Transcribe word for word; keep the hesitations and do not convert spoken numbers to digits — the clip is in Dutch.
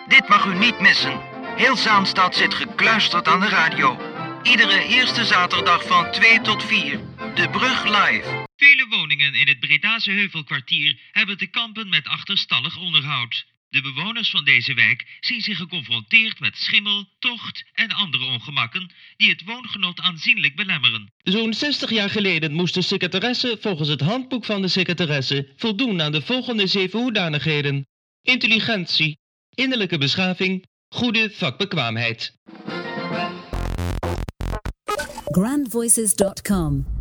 Dit mag u niet missen. Heel Zaanstad zit gekluisterd aan de radio. Iedere eerste zaterdag van twee tot vier. De Brug live. Vele woningen in het Bredase Heuvelkwartier hebben te kampen met achterstallig onderhoud. De bewoners van deze wijk zien zich geconfronteerd met schimmel, tocht en andere ongemakken die het woongenot aanzienlijk belemmeren. Zo'n zestig jaar geleden moest de secretaresse volgens het handboek van de secretaresse voldoen aan de volgende zeven hoedanigheden: intelligentie, innerlijke beschaving, goede vakbekwaamheid. grand voices dot com